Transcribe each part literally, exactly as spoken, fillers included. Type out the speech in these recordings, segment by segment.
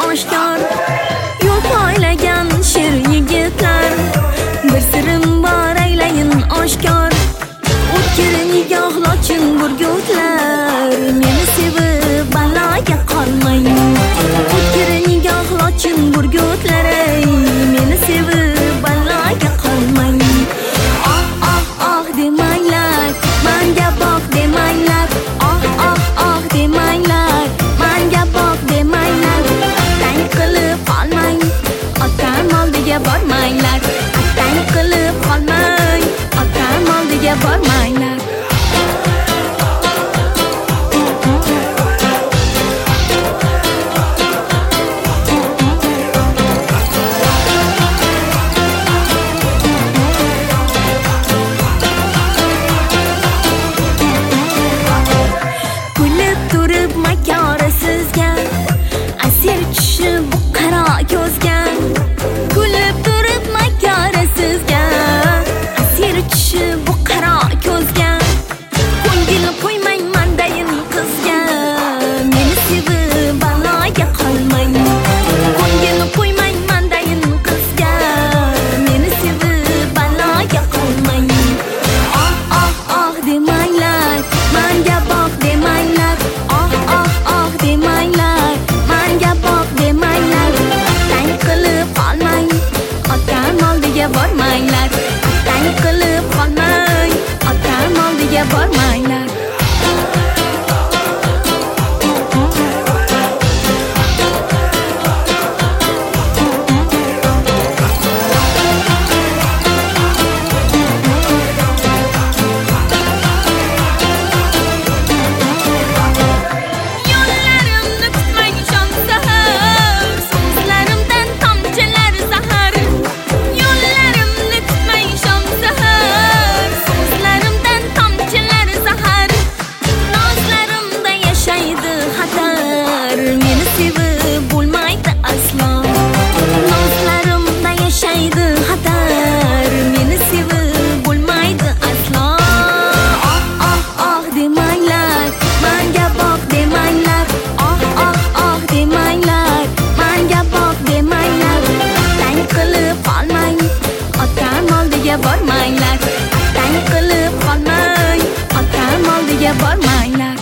oshkor. Yo'l poylagan sher yigitlar, bir sirim bor aylayin oshkor. O'tkir nigohlochin burgutlar, meni sevib baloga qolmang. O'tkir nigohlochin burgutlar, meni sevib baloga qolmang. Oh oh oh demanglar, menga boq demanglar. Oh oh oh demanglar, menga boq demanglar. Tang qilib qolmang, otam oldiga bormanglar. Tang qilib qolmang, otam oldiga bormanglar. Bormanglar, tang qilib qolmang, otam oldiga bormanglar. Bormanglar, tang qilib qolmang, otam oldiga bormanglar.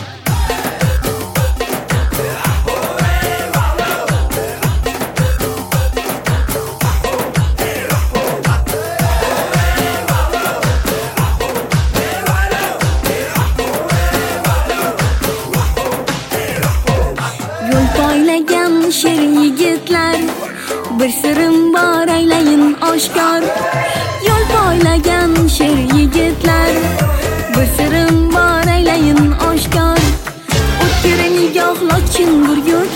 Yo'l poylagan sher yigitlar, bir sirim bor aylayin oshkor. Yo'l poylagan sher yigitlar, bir sirim bor aylayin oshkor. O'tkir nigohlochin burgut